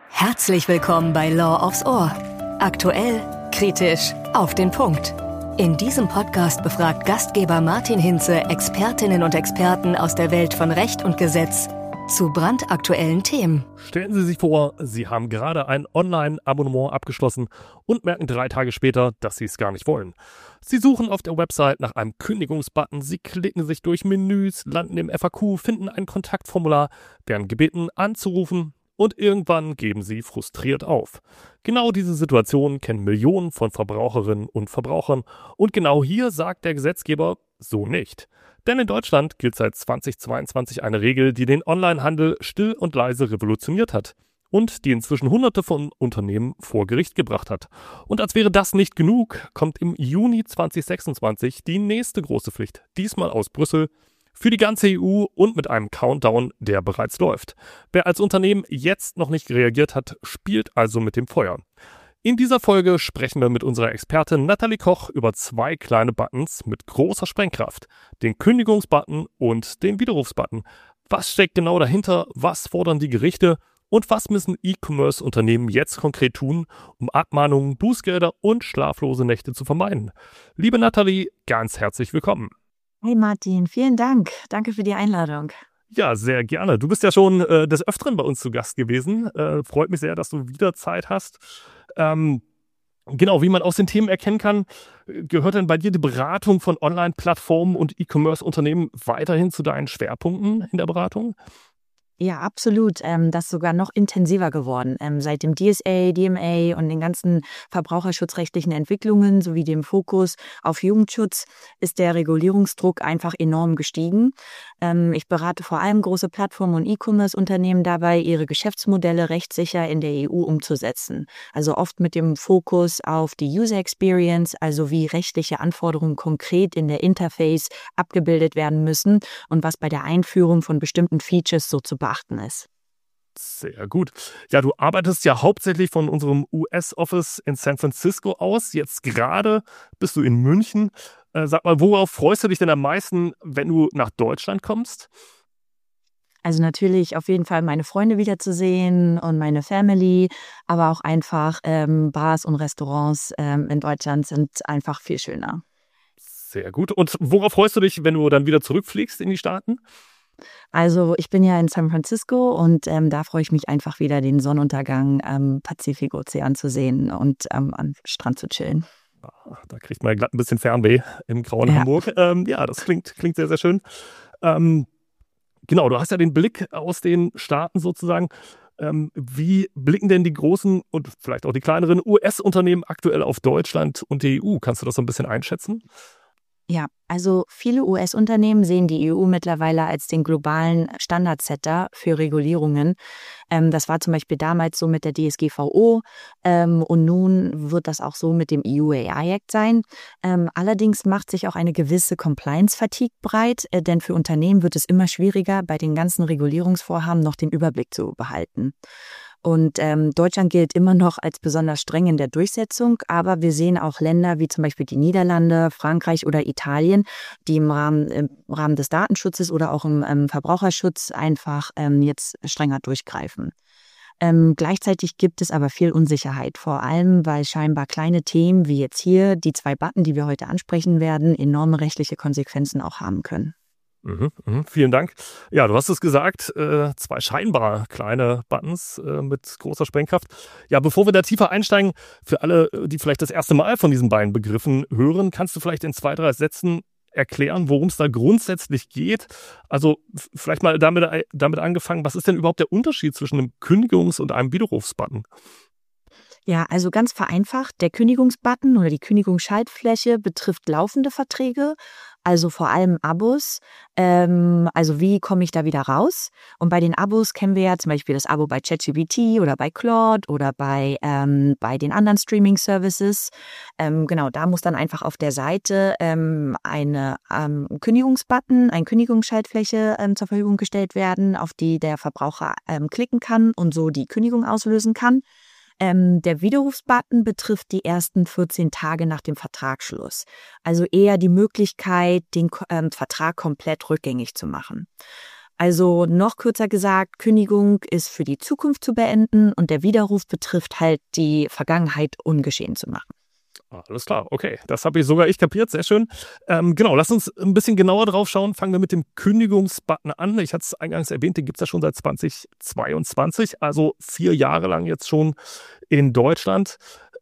Herzlich willkommen bei Law aufs Ohr. Aktuell, kritisch, auf den Punkt. In diesem Podcast befragt Gastgeber Martin Hinze Expertinnen und Experten aus der Welt von Recht und Gesetz zu brandaktuellen Themen. Stellen Sie sich vor, Sie haben gerade ein Online-Abonnement abgeschlossen und merken 3 Tage später, dass Sie es gar nicht wollen. Sie suchen auf der Website nach einem Kündigungsbutton, Sie klicken sich durch Menüs, landen im FAQ, finden ein Kontaktformular, werden gebeten anzurufen und irgendwann geben Sie frustriert auf. Genau diese Situation kennen Millionen von Verbraucherinnen und Verbrauchern und genau hier sagt der Gesetzgeber so nicht. Denn in Deutschland gilt seit 2022 eine Regel, die den Onlinehandel still und leise revolutioniert hat und die inzwischen Hunderte von Unternehmen vor Gericht gebracht hat. Und als wäre das nicht genug, kommt im Juni 2026 die nächste große Pflicht, diesmal aus Brüssel, für die ganze EU und mit einem Countdown, der bereits läuft. Wer als Unternehmen jetzt noch nicht reagiert hat, spielt also mit dem Feuer. In dieser Folge sprechen wir mit unserer Expertin Nathalie Koch über 2 kleine Buttons mit großer Sprengkraft. Den Kündigungsbutton und den Widerrufsbutton. Was steckt genau dahinter? Was fordern die Gerichte? Und was müssen E-Commerce-Unternehmen jetzt konkret tun, um Abmahnungen, Bußgelder und schlaflose Nächte zu vermeiden? Liebe Nathalie, ganz herzlich willkommen. Hey Martin, vielen Dank. Danke für die Einladung. Ja, sehr gerne. Du bist ja schon des Öfteren bei uns zu Gast gewesen. Freut mich sehr, dass du wieder Zeit hast. Genau, wie man aus den Themen erkennen kann, gehört denn bei dir die Beratung von Online-Plattformen und E-Commerce-Unternehmen weiterhin zu deinen Schwerpunkten in der Beratung? Ja, absolut. Das ist sogar noch intensiver geworden. Seit dem DSA, DMA und den ganzen verbraucherschutzrechtlichen Entwicklungen sowie dem Fokus auf Jugendschutz ist der Regulierungsdruck einfach enorm gestiegen. Ich berate vor allem große Plattformen und E-Commerce-Unternehmen dabei, ihre Geschäftsmodelle rechtssicher in der EU umzusetzen. Also oft mit dem Fokus auf die User Experience, also wie rechtliche Anforderungen konkret in der Interface abgebildet werden müssen und was bei der Einführung von bestimmten Features so zu beachten ist. Sehr gut. Ja, du arbeitest ja hauptsächlich von unserem US-Office in San Francisco aus. Jetzt gerade bist du in München. Sag mal, worauf freust du dich denn am meisten, wenn du nach Deutschland kommst? Also natürlich auf jeden Fall meine Freunde wiederzusehen und meine Family, aber auch einfach Bars und Restaurants in Deutschland sind einfach viel schöner. Sehr gut. Und worauf freust du dich, wenn du dann wieder zurückfliegst in die Staaten? Also ich bin ja in San Francisco und da freue ich mich einfach wieder, den Sonnenuntergang am Pazifikozean zu sehen und am Strand zu chillen. Da kriegt man glatt ein bisschen Fernweh im grauen Hamburg. Ja, das klingt sehr, sehr schön. Genau, du hast ja den Blick aus den Staaten sozusagen. Wie blicken denn die großen und vielleicht auch die kleineren US-Unternehmen aktuell auf Deutschland und die EU? Kannst du das so ein bisschen einschätzen? Ja, also viele US-Unternehmen sehen die EU mittlerweile als den globalen Standardsetter für Regulierungen. Das war zum Beispiel damals so mit der DSGVO und nun wird das auch so mit dem EU AI Act sein. Allerdings macht sich auch eine gewisse Compliance-Fatigue breit, denn für Unternehmen wird es immer schwieriger, bei den ganzen Regulierungsvorhaben noch den Überblick zu behalten. Und Deutschland gilt immer noch als besonders streng in der Durchsetzung, aber wir sehen auch Länder wie zum Beispiel die Niederlande, Frankreich oder Italien, die im Rahmen des Datenschutzes oder auch im Verbraucherschutz einfach jetzt strenger durchgreifen. Gleichzeitig gibt es aber viel Unsicherheit, vor allem weil scheinbar kleine Themen wie jetzt hier die 2 Button, die wir heute ansprechen werden, enorme rechtliche Konsequenzen auch haben können. Vielen Dank. Ja, du hast es gesagt, 2 scheinbar kleine Buttons mit großer Sprengkraft. Ja, bevor wir da tiefer einsteigen, für alle, die vielleicht das erste Mal von diesen beiden Begriffen hören, kannst du vielleicht in 2, 3 Sätzen erklären, worum es da grundsätzlich geht? Also vielleicht mal damit angefangen, was ist denn überhaupt der Unterschied zwischen einem Kündigungs- und einem Widerrufsbutton? Ja, also ganz vereinfacht, der Kündigungsbutton oder die Kündigungsschaltfläche betrifft laufende Verträge, also vor allem Abos. Also wie komme ich da wieder raus? Und bei den Abos kennen wir ja zum Beispiel das Abo bei ChatGPT oder bei Claude oder bei den anderen Streaming-Services. Genau, da muss dann einfach auf der Seite eine Kündigungsbutton, eine Kündigungsschaltfläche zur Verfügung gestellt werden, auf die der Verbraucher klicken kann und so die Kündigung auslösen kann. Der Widerrufsbutton betrifft die ersten 14 Tage nach dem Vertragsschluss. Also eher die Möglichkeit, den Vertrag komplett rückgängig zu machen. Also noch kürzer gesagt, Kündigung ist für die Zukunft zu beenden und der Widerruf betrifft halt die Vergangenheit ungeschehen zu machen. Alles klar, okay. Das habe ich sogar kapiert, sehr schön. Genau, lass uns ein bisschen genauer drauf schauen. Fangen wir mit dem Kündigungsbutton an. Ich hatte es eingangs erwähnt, den gibt es ja schon seit 2022, also 4 Jahre lang jetzt schon in Deutschland.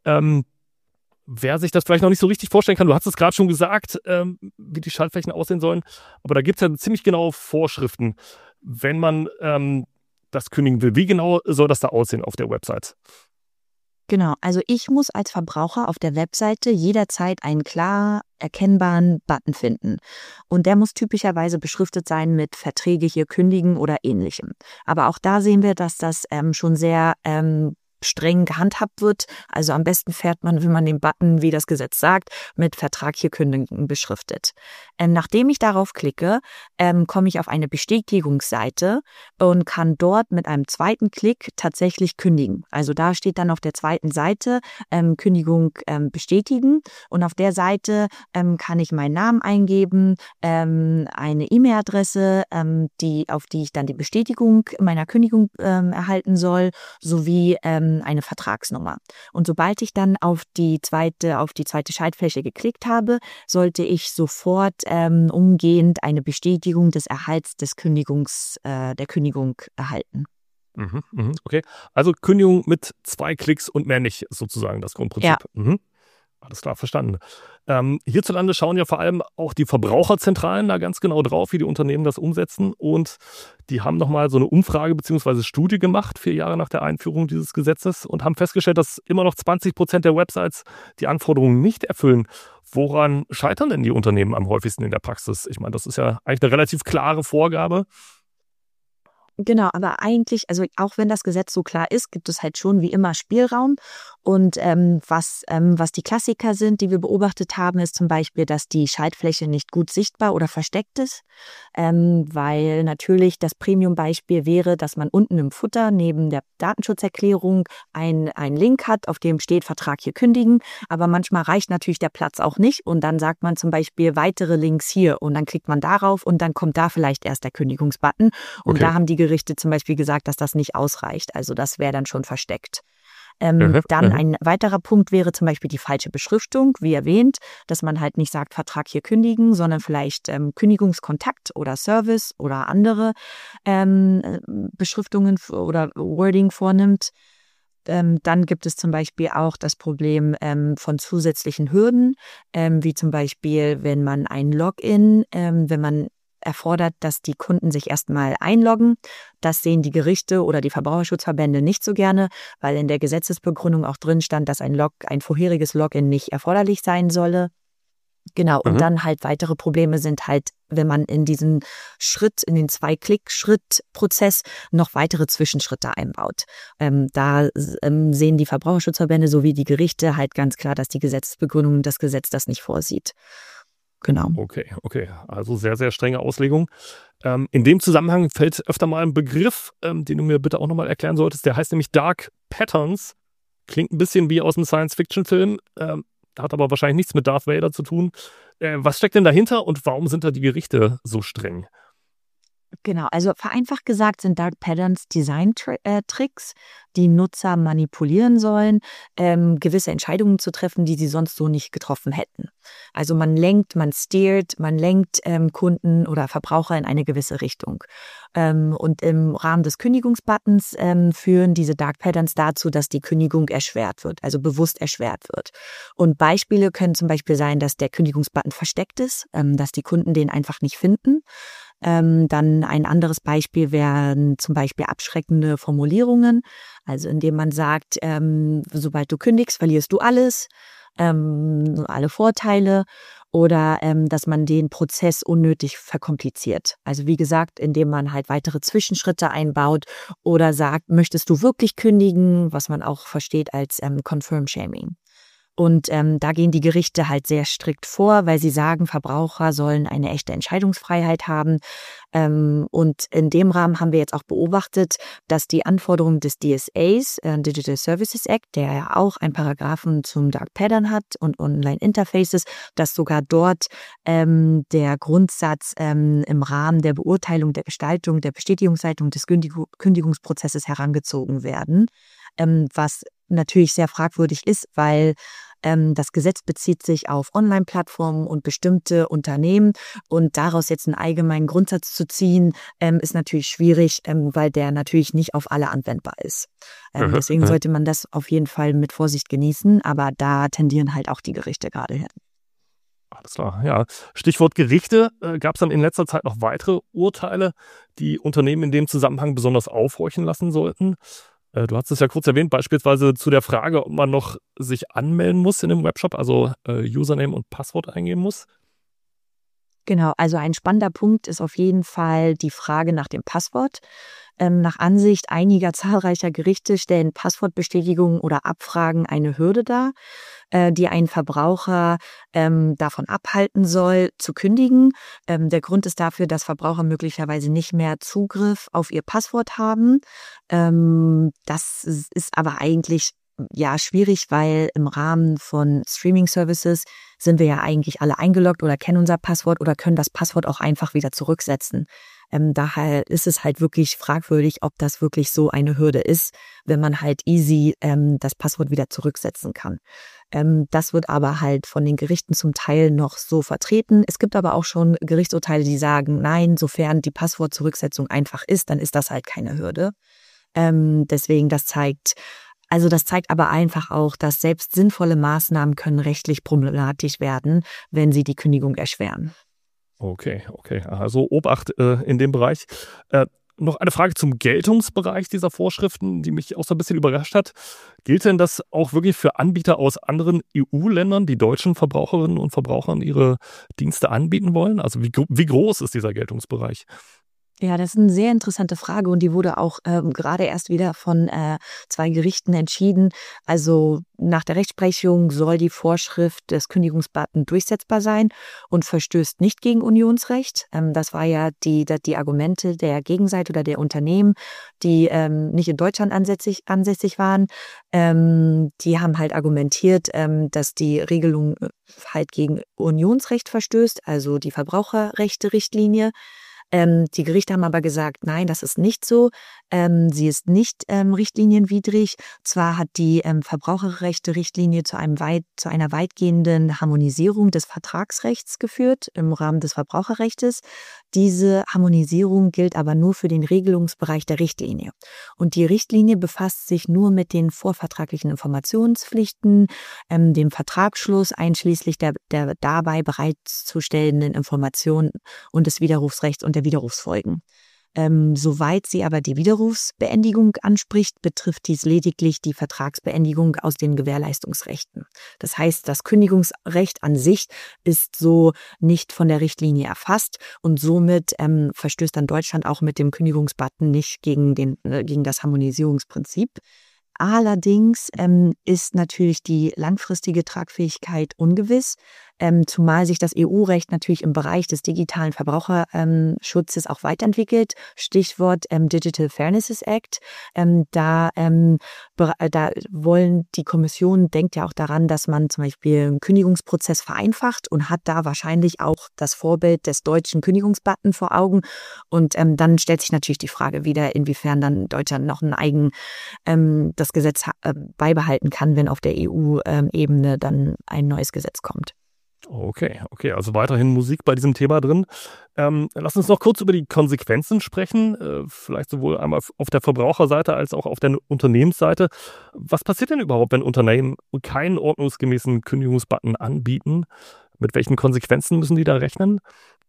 Wer sich das vielleicht noch nicht so richtig vorstellen kann, du hast es gerade schon gesagt, wie die Schaltflächen aussehen sollen, aber da gibt es ja ziemlich genaue Vorschriften, wenn man das kündigen will. Wie genau soll das da aussehen auf der Website? Genau, also ich muss als Verbraucher auf der Webseite jederzeit einen klar erkennbaren Button finden. Und der muss typischerweise beschriftet sein mit Verträge hier kündigen oder ähnlichem. Aber auch da sehen wir, dass das schon sehr streng gehandhabt wird. Also am besten fährt man, wenn man den Button, wie das Gesetz sagt, mit Vertrag hier kündigen beschriftet. Nachdem ich darauf klicke, komme ich auf eine Bestätigungsseite und kann dort mit einem zweiten Klick tatsächlich kündigen. Also da steht dann auf der zweiten Seite Kündigung bestätigen und auf der Seite kann ich meinen Namen eingeben, eine E-Mail-Adresse, auf die ich dann die Bestätigung meiner Kündigung erhalten soll, sowie eine Vertragsnummer. Und sobald ich dann auf die zweite Schaltfläche geklickt habe, sollte ich sofort umgehend eine Bestätigung des Erhalts der Kündigung erhalten. Okay, also Kündigung mit 2 Klicks und mehr nicht, sozusagen das Grundprinzip. Ja. Alles klar, verstanden. Hierzulande schauen ja vor allem auch die Verbraucherzentralen da ganz genau drauf, wie die Unternehmen das umsetzen. Und die haben nochmal so eine Umfrage bzw. Studie gemacht, 4 Jahre nach der Einführung dieses Gesetzes, und haben festgestellt, dass immer noch 20% der Websites die Anforderungen nicht erfüllen. Woran scheitern denn die Unternehmen am häufigsten in der Praxis? Ich meine, das ist ja eigentlich eine relativ klare Vorgabe. Genau, aber eigentlich, also auch wenn das Gesetz so klar ist, gibt es halt schon wie immer Spielraum. Und was die Klassiker sind, die wir beobachtet haben, ist zum Beispiel, dass die Schaltfläche nicht gut sichtbar oder versteckt ist, weil natürlich das Premium-Beispiel wäre, dass man unten im Footer neben der Datenschutzerklärung einen Link hat, auf dem steht Vertrag hier kündigen, aber manchmal reicht natürlich der Platz auch nicht und dann sagt man zum Beispiel weitere Links hier und dann klickt man darauf und dann kommt da vielleicht erst der Kündigungsbutton und da haben die Gerichte zum Beispiel gesagt, dass das nicht ausreicht, also das wäre dann schon versteckt. Dann ein weiterer Punkt wäre zum Beispiel die falsche Beschriftung, wie erwähnt, dass man halt nicht sagt, Vertrag hier kündigen, sondern vielleicht Kündigungskontakt oder Service oder andere Beschriftungen oder Wording vornimmt. Dann gibt es zum Beispiel auch das Problem von zusätzlichen Hürden, wie zum Beispiel, wenn man ein Login, wenn man erfordert, dass die Kunden sich erstmal einloggen. Das sehen die Gerichte oder die Verbraucherschutzverbände nicht so gerne, weil in der Gesetzesbegründung auch drin stand, dass ein vorheriges Login nicht erforderlich sein solle. Genau, und dann halt weitere Probleme sind halt, wenn man in diesen in den 2-Klick-Schritt-Prozess noch weitere Zwischenschritte einbaut. Da sehen die Verbraucherschutzverbände sowie die Gerichte halt ganz klar, dass die Gesetzesbegründung das Gesetz das nicht vorsieht. Genau. Okay. Also sehr, sehr strenge Auslegung. In dem Zusammenhang fällt öfter mal ein Begriff, den du mir bitte auch nochmal erklären solltest. Der heißt nämlich Dark Patterns. Klingt ein bisschen wie aus einem Science-Fiction-Film, hat aber wahrscheinlich nichts mit Darth Vader zu tun. Was steckt denn dahinter und warum sind da die Gerichte so streng? Genau, also vereinfacht gesagt sind Dark Patterns Design-Tricks, die Nutzer manipulieren sollen, gewisse Entscheidungen zu treffen, die sie sonst so nicht getroffen hätten. Also man lenkt Kunden oder Verbraucher in eine gewisse Richtung. Und im Rahmen des Kündigungsbuttons führen diese Dark Patterns dazu, dass die Kündigung erschwert wird, also bewusst erschwert wird. Und Beispiele können zum Beispiel sein, dass der Kündigungsbutton versteckt ist, dass die Kunden den einfach nicht finden. Dann ein anderes Beispiel wären zum Beispiel abschreckende Formulierungen, also indem man sagt, sobald du kündigst, verlierst du alles, alle Vorteile, oder dass man den Prozess unnötig verkompliziert. Also wie gesagt, indem man halt weitere Zwischenschritte einbaut oder sagt, möchtest du wirklich kündigen, was man auch versteht als Confirm Shaming. Und da gehen die Gerichte halt sehr strikt vor, weil sie sagen, Verbraucher sollen eine echte Entscheidungsfreiheit haben. Und in dem Rahmen haben wir jetzt auch beobachtet, dass die Anforderungen des DSAs, Digital Services Act, der ja auch einen Paragraphen zum Dark Pattern hat und Online-Interfaces, dass sogar dort der Grundsatz im Rahmen der Beurteilung, der Gestaltung, der Bestätigungshaltung des Kündigungsprozesses herangezogen werden, was natürlich sehr fragwürdig ist, weil das Gesetz bezieht sich auf Online-Plattformen und bestimmte Unternehmen und daraus jetzt einen allgemeinen Grundsatz zu ziehen, ist natürlich schwierig, weil der natürlich nicht auf alle anwendbar ist. Deswegen sollte man das auf jeden Fall mit Vorsicht genießen, aber da tendieren halt auch die Gerichte gerade hin. Alles klar, ja. Stichwort Gerichte. Gab es dann in letzter Zeit noch weitere Urteile, die Unternehmen in dem Zusammenhang besonders aufhorchen lassen sollten? Du hast es ja kurz erwähnt, beispielsweise zu der Frage, ob man noch sich anmelden muss in einem Webshop, also Username und Passwort eingeben muss. Genau, also ein spannender Punkt ist auf jeden Fall die Frage nach dem Passwort. Nach Ansicht einiger zahlreicher Gerichte stellen Passwortbestätigungen oder Abfragen eine Hürde dar, die einen Verbraucher davon abhalten soll, zu kündigen. Der Grund ist dafür, dass Verbraucher möglicherweise nicht mehr Zugriff auf ihr Passwort haben. Das ist aber eigentlich schwierig, weil im Rahmen von Streaming-Services sind wir ja eigentlich alle eingeloggt oder kennen unser Passwort oder können das Passwort auch einfach wieder zurücksetzen. Daher ist es halt wirklich fragwürdig, ob das wirklich so eine Hürde ist, wenn man halt easy das Passwort wieder zurücksetzen kann. Das wird aber halt von den Gerichten zum Teil noch so vertreten. Es gibt aber auch schon Gerichtsurteile, die sagen, nein, sofern die Passwortzurücksetzung einfach ist, dann ist das halt keine Hürde. Deswegen, das zeigt aber einfach auch, dass selbst sinnvolle Maßnahmen können rechtlich problematisch werden, wenn sie die Kündigung erschweren. Okay. Also Obacht in dem Bereich. Noch eine Frage zum Geltungsbereich dieser Vorschriften, die mich auch so ein bisschen überrascht hat. Gilt denn das auch wirklich für Anbieter aus anderen EU-Ländern, die deutschen Verbraucherinnen und Verbrauchern ihre Dienste anbieten wollen? Also wie groß ist dieser Geltungsbereich? Ja, das ist eine sehr interessante Frage und die wurde auch gerade erst wieder von 2 Gerichten entschieden. Also nach der Rechtsprechung soll die Vorschrift des Kündigungsbuttons durchsetzbar sein und verstößt nicht gegen Unionsrecht. Das war ja die Argumente der Gegenseite oder der Unternehmen, die nicht in Deutschland ansässig waren. Die haben halt argumentiert, dass die Regelung halt gegen Unionsrecht verstößt, also die Verbraucherrechte-Richtlinie. Die Gerichte haben aber gesagt, nein, das ist nicht so. Sie ist nicht richtlinienwidrig. Zwar hat die Verbraucherrechte-Richtlinie zu einer weitgehenden Harmonisierung des Vertragsrechts geführt im Rahmen des Verbraucherrechts. Diese Harmonisierung gilt aber nur für den Regelungsbereich der Richtlinie. Und die Richtlinie befasst sich nur mit den vorvertraglichen Informationspflichten, dem Vertragsschluss einschließlich der dabei bereitzustellenden Informationen und des Widerrufsrechts und der Widerrufsfolgen. Soweit sie aber die Widerrufsbeendigung anspricht, betrifft dies lediglich die Vertragsbeendigung aus den Gewährleistungsrechten. Das heißt, das Kündigungsrecht an sich ist so nicht von der Richtlinie erfasst und somit verstößt dann Deutschland auch mit dem Kündigungsbutton nicht gegen das Harmonisierungsprinzip. Allerdings ist natürlich die langfristige Tragfähigkeit ungewiss, zumal sich das EU-Recht natürlich im Bereich des digitalen Verbraucherschutzes auch weiterentwickelt. Stichwort Digital Fairness Act. Da wollen die Kommission, denkt ja auch daran, dass man zum Beispiel einen Kündigungsprozess vereinfacht und hat da wahrscheinlich auch das Vorbild des deutschen Kündigungsbutton vor Augen. Und dann stellt sich natürlich die Frage wieder, inwiefern dann Deutschland noch das Gesetz beibehalten kann, wenn auf der EU-Ebene dann ein neues Gesetz kommt. Okay, also weiterhin Musik bei diesem Thema drin. Lass uns noch kurz über die Konsequenzen sprechen, vielleicht sowohl einmal auf der Verbraucherseite als auch auf der Unternehmensseite. Was passiert denn überhaupt, wenn Unternehmen keinen ordnungsgemäßen Kündigungsbutton anbieten? Mit welchen Konsequenzen müssen die da rechnen?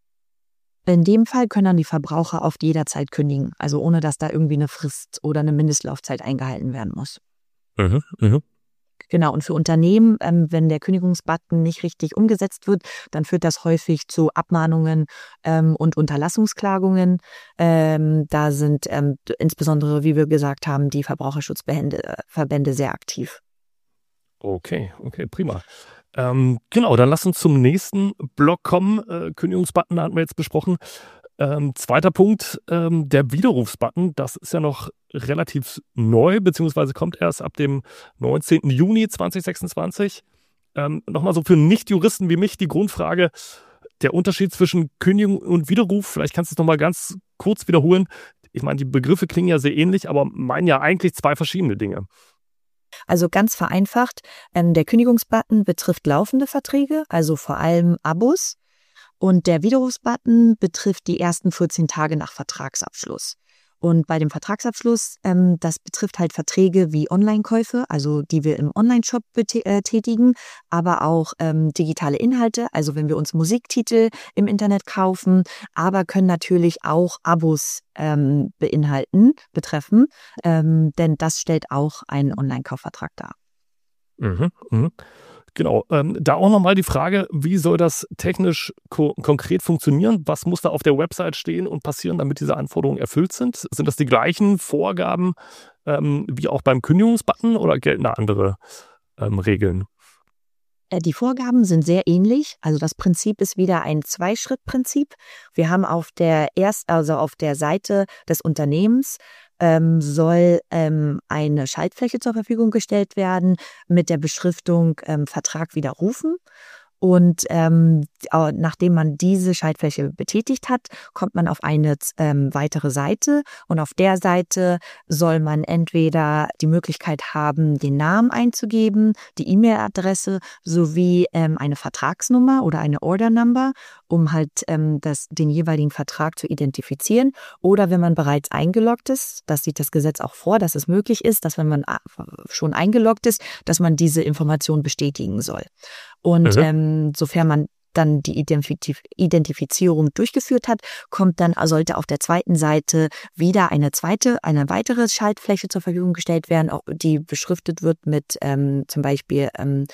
In dem Fall können dann die Verbraucher oft jederzeit kündigen, also ohne dass da irgendwie eine Frist oder eine Mindestlaufzeit eingehalten werden muss. Genau, und für Unternehmen, wenn der Kündigungsbutton nicht richtig umgesetzt wird, dann führt das häufig zu Abmahnungen und Unterlassungsklagungen. Da sind insbesondere, wie wir gesagt haben, die Verbraucherschutzverbände sehr aktiv. Okay, prima. Genau, dann lass uns zum nächsten Block kommen. Kündigungsbutton hatten wir jetzt besprochen. Zweiter Punkt, der Widerrufsbutton, das ist ja noch relativ neu, beziehungsweise kommt erst ab dem 19. Juni 2026. Nochmal so für Nichtjuristen wie mich die Grundfrage, der Unterschied zwischen Kündigung und Widerruf, vielleicht kannst du es nochmal ganz kurz wiederholen. Ich meine, die Begriffe klingen ja sehr ähnlich, aber meinen ja eigentlich zwei verschiedene Dinge. Also ganz vereinfacht, der Kündigungsbutton betrifft laufende Verträge, also vor allem Abos. Und der Widerrufsbutton betrifft die ersten 14 Tage nach Vertragsabschluss. Und bei dem Vertragsabschluss, das betrifft halt Verträge wie Online-Käufe, also die wir im Online-Shop tätigen, aber auch digitale Inhalte, also wenn wir uns Musiktitel im Internet kaufen, aber können natürlich auch Abos betreffen, denn das stellt auch einen Online-Kaufvertrag dar. Genau, da auch nochmal die Frage, wie soll das technisch konkret funktionieren? Was muss da auf der Website stehen und passieren, damit diese Anforderungen erfüllt sind? Sind das die gleichen Vorgaben wie auch beim Kündigungsbutton oder gelten da andere Regeln? Die Vorgaben sind sehr ähnlich. Also das Prinzip ist wieder ein Zwei-Schritt-Prinzip. Wir haben auf der Seite des Unternehmens soll eine Schaltfläche zur Verfügung gestellt werden mit der Beschriftung Vertrag widerrufen. Und nachdem man diese Schaltfläche betätigt hat, kommt man auf eine weitere Seite. Und auf der Seite soll man entweder die Möglichkeit haben, den Namen einzugeben, die E-Mail-Adresse sowie eine Vertragsnummer oder eine Order Number, um halt den jeweiligen Vertrag zu identifizieren. Oder wenn man bereits eingeloggt ist, das sieht das Gesetz auch vor, dass es möglich ist, dass wenn man schon eingeloggt ist, dass man diese Information bestätigen soll. Und sofern man dann die Identifizierung durchgeführt hat, sollte auf der zweiten Seite wieder eine weitere Schaltfläche zur Verfügung gestellt werden, die beschriftet wird mit zum Beispiel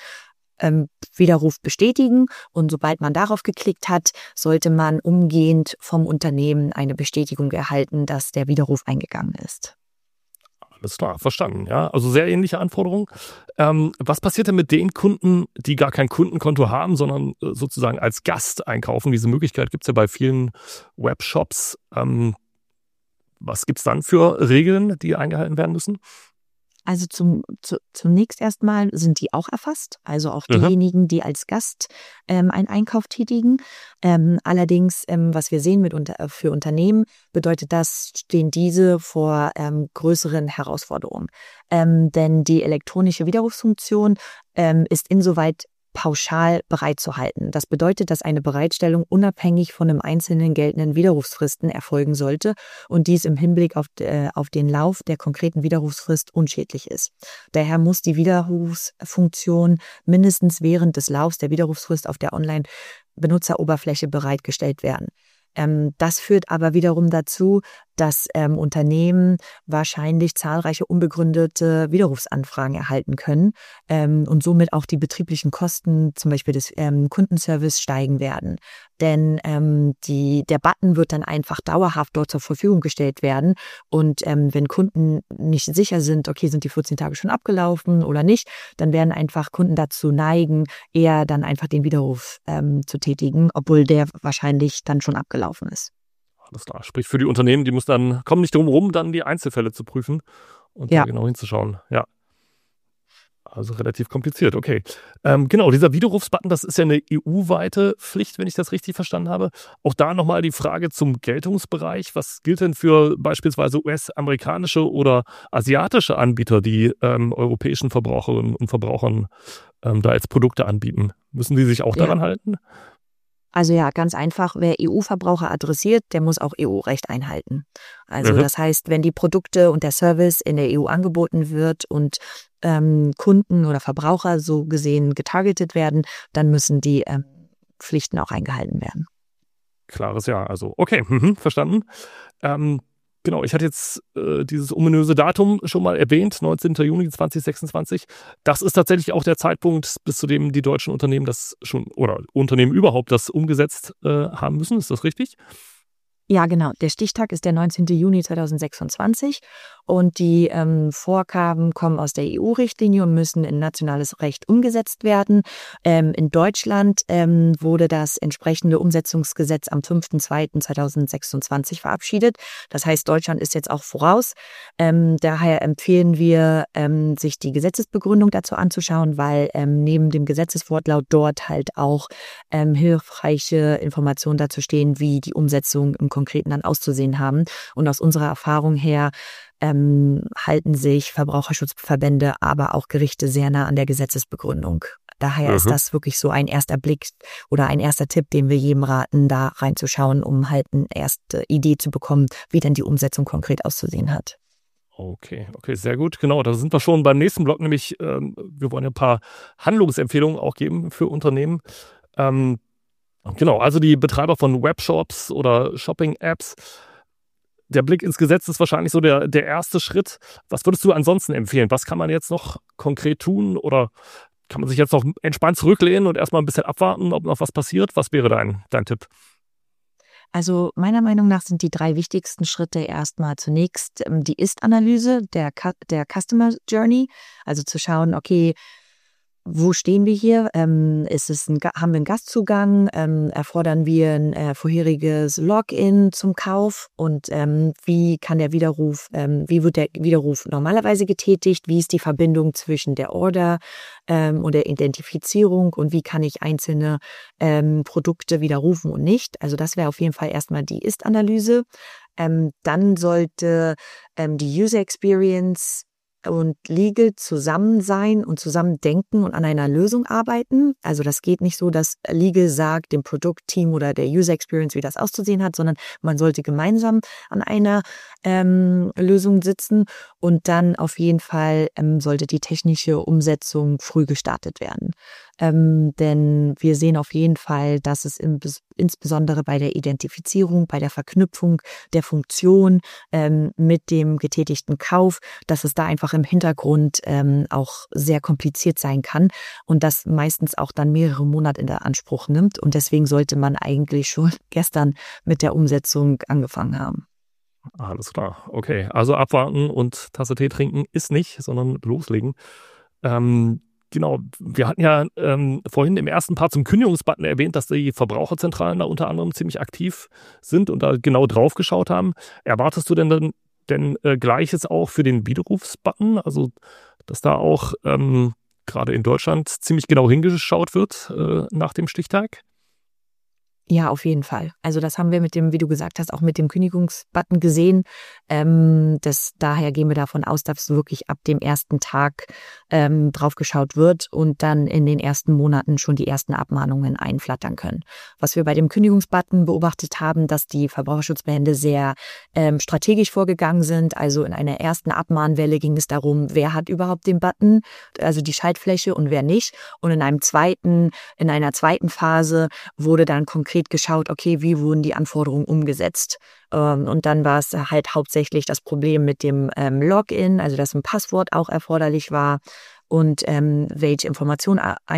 Widerruf bestätigen. Und sobald man darauf geklickt hat, sollte man umgehend vom Unternehmen eine Bestätigung erhalten, dass der Widerruf eingegangen ist. Alles klar, verstanden. Ja, also sehr ähnliche Anforderungen. Was passiert denn mit den Kunden, die gar kein Kundenkonto haben, sondern sozusagen als Gast einkaufen? Diese Möglichkeit gibt es ja bei vielen Webshops. Was gibt es dann für Regeln, die eingehalten werden müssen? Also zunächst erstmal sind die auch erfasst, also auch diejenigen, die als Gast einen Einkauf tätigen. Allerdings, was wir sehen für Unternehmen, bedeutet das, stehen diese vor größeren Herausforderungen. Denn die elektronische Widerrufsfunktion ist insoweit pauschal bereitzuhalten. Das bedeutet, dass eine Bereitstellung unabhängig von dem einzelnen geltenden Widerrufsfristen erfolgen sollte und dies im Hinblick auf den Lauf der konkreten Widerrufsfrist unschädlich ist. Daher muss die Widerrufsfunktion mindestens während des Laufs der Widerrufsfrist auf der Online-Benutzeroberfläche bereitgestellt werden. Das führt aber wiederum dazu, dass Unternehmen wahrscheinlich zahlreiche unbegründete Widerrufsanfragen erhalten können und somit auch die betrieblichen Kosten, zum Beispiel des Kundenservice, steigen werden. Denn der Button wird dann einfach dauerhaft dort zur Verfügung gestellt werden. Und wenn Kunden nicht sicher sind, okay, sind die 14 Tage schon abgelaufen oder nicht, dann werden einfach Kunden dazu neigen, eher dann einfach den Widerruf zu tätigen, obwohl der wahrscheinlich dann schon abgelaufen ist. Alles klar. Sprich, für die Unternehmen, die kommen nicht drum rum, dann die Einzelfälle zu prüfen und da genau hinzuschauen. Ja. Also relativ kompliziert, okay. Genau, dieser Widerrufsbutton, das ist ja eine EU-weite Pflicht, wenn ich das richtig verstanden habe. Auch da nochmal die Frage zum Geltungsbereich. Was gilt denn für beispielsweise US-amerikanische oder asiatische Anbieter, die europäischen Verbraucherinnen und Verbrauchern da als Produkte anbieten? Müssen die sich auch daran halten? Also ja, ganz einfach, wer EU-Verbraucher adressiert, der muss auch EU-Recht einhalten. Also das heißt, wenn die Produkte und der Service in der EU angeboten wird und Kunden oder Verbraucher so gesehen getargetet werden, dann müssen die Pflichten auch eingehalten werden. Klares Ja, also okay, verstanden. Genau, ich hatte jetzt dieses ominöse Datum schon mal erwähnt, 19. Juni 2026. Das ist tatsächlich auch der Zeitpunkt, bis zu dem die deutschen Unternehmen das schon oder Unternehmen überhaupt das umgesetzt haben müssen. Ist das richtig? Ja, genau. Der Stichtag ist der 19. Juni 2026 und die Vorgaben kommen aus der EU-Richtlinie und müssen in nationales Recht umgesetzt werden. In Deutschland wurde das entsprechende Umsetzungsgesetz am 5.2.2026 verabschiedet. Das heißt, Deutschland ist jetzt auch voraus. Daher empfehlen wir, sich die Gesetzesbegründung dazu anzuschauen, weil neben dem Gesetzeswortlaut dort halt auch hilfreiche Informationen dazu stehen, wie die Umsetzung im Konkreten dann auszusehen haben. Und aus unserer Erfahrung her halten sich Verbraucherschutzverbände, aber auch Gerichte sehr nah an der Gesetzesbegründung. Daher ist das wirklich so ein erster Blick oder ein erster Tipp, den wir jedem raten, da reinzuschauen, um halt eine erste Idee zu bekommen, wie denn die Umsetzung konkret auszusehen hat. Okay, sehr gut. Genau, da sind wir schon beim nächsten Block, nämlich wir wollen ja ein paar Handlungsempfehlungen auch geben für Unternehmen. Genau, also die Betreiber von Webshops oder Shopping-Apps. Der Blick ins Gesetz ist wahrscheinlich so der erste Schritt. Was würdest du ansonsten empfehlen? Was kann man jetzt noch konkret tun? Oder kann man sich jetzt noch entspannt zurücklehnen und erstmal ein bisschen abwarten, ob noch was passiert? Was wäre dein Tipp? Also meiner Meinung nach sind die 3 wichtigsten Schritte erstmal zunächst die Ist-Analyse der Customer Journey, also zu schauen, okay, wo stehen wir hier? Haben wir einen Gastzugang? Erfordern wir ein vorheriges Login zum Kauf? Und wie wird der Widerruf normalerweise getätigt? Wie ist die Verbindung zwischen der Order und der Identifizierung? Und wie kann ich einzelne Produkte widerrufen und nicht? Also das wäre auf jeden Fall erstmal die Ist-Analyse. Dann sollte die User Experience und Legal zusammen sein und zusammen denken und an einer Lösung arbeiten. Also das geht nicht so, dass Legal sagt dem Produktteam oder der User Experience, wie das auszusehen hat, sondern man sollte gemeinsam an einer Lösung sitzen und dann auf jeden Fall sollte die technische Umsetzung früh gestartet werden. Denn wir sehen auf jeden Fall, dass es insbesondere bei der Identifizierung, bei der Verknüpfung der Funktion mit dem getätigten Kauf, dass es da einfach im Hintergrund auch sehr kompliziert sein kann und das meistens auch dann mehrere Monate in Anspruch nimmt. Und deswegen sollte man eigentlich schon gestern mit der Umsetzung angefangen haben. Alles klar, okay. Also abwarten und Tasse Tee trinken ist nicht, sondern loslegen. Genau, wir hatten ja vorhin im ersten Part zum Kündigungsbutton erwähnt, dass die Verbraucherzentralen da unter anderem ziemlich aktiv sind und da genau drauf geschaut haben. Erwartest du denn Gleiches auch für den Widerrufsbutton? Also, dass da auch gerade in Deutschland ziemlich genau hingeschaut wird nach dem Stichtag? Ja, auf jeden Fall. Also das haben wir wie du gesagt hast, auch mit dem Kündigungsbutton gesehen. Daher gehen wir davon aus, dass wirklich ab dem ersten Tag drauf geschaut wird und dann in den ersten Monaten schon die ersten Abmahnungen einflattern können. Was wir bei dem Kündigungsbutton beobachtet haben, dass die Verbraucherschutzverbände sehr strategisch vorgegangen sind. Also in einer ersten Abmahnwelle ging es darum, wer hat überhaupt den Button, also die Schaltfläche und wer nicht. Und in einer zweiten Phase wurde dann konkret geschaut, okay, wie wurden die Anforderungen umgesetzt? Und dann war es halt hauptsächlich das Problem mit dem Login, also dass ein Passwort auch erforderlich war und welche Informationen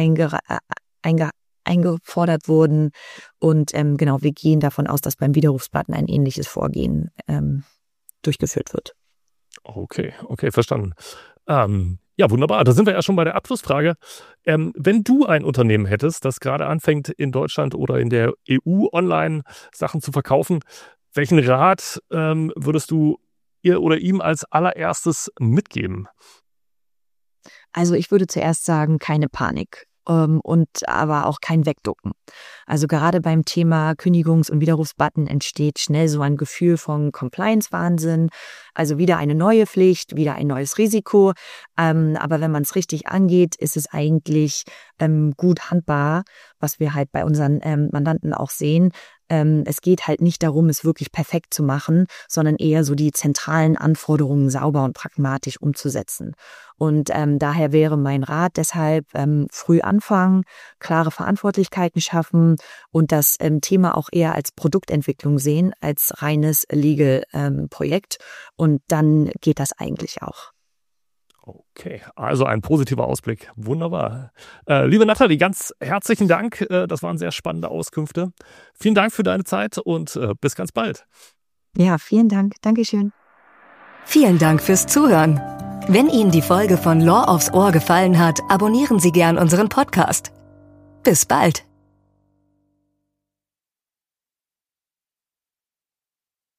eingefordert wurden. Und genau, wir gehen davon aus, dass beim Widerrufsbutton ein ähnliches Vorgehen durchgeführt wird. Okay, verstanden. Ja, wunderbar. Da sind wir ja schon bei der Abschlussfrage. Wenn du ein Unternehmen hättest, das gerade anfängt, in Deutschland oder in der EU online Sachen zu verkaufen, welchen Rat würdest du ihr oder ihm als allererstes mitgeben? Also ich würde zuerst sagen, keine Panik. Und aber auch kein Wegducken. Also gerade beim Thema Kündigungs- und Widerrufsbutton entsteht schnell so ein Gefühl von Compliance-Wahnsinn. Also wieder eine neue Pflicht, wieder ein neues Risiko. Aber wenn man es richtig angeht, ist es eigentlich gut handbar, was wir halt bei unseren Mandanten auch sehen. Es geht halt nicht darum, es wirklich perfekt zu machen, sondern eher so die zentralen Anforderungen sauber und pragmatisch umzusetzen. Und daher wäre mein Rat deshalb früh anfangen, klare Verantwortlichkeiten schaffen und das Thema auch eher als Produktentwicklung sehen, als reines Legal-Projekt. Und dann geht das eigentlich auch. Okay, also ein positiver Ausblick. Wunderbar. Liebe Nathalie, ganz herzlichen Dank. Das waren sehr spannende Auskünfte. Vielen Dank für deine Zeit und bis ganz bald. Ja, vielen Dank. Dankeschön. Vielen Dank fürs Zuhören. Wenn Ihnen die Folge von Law aufs Ohr gefallen hat, abonnieren Sie gern unseren Podcast. Bis bald.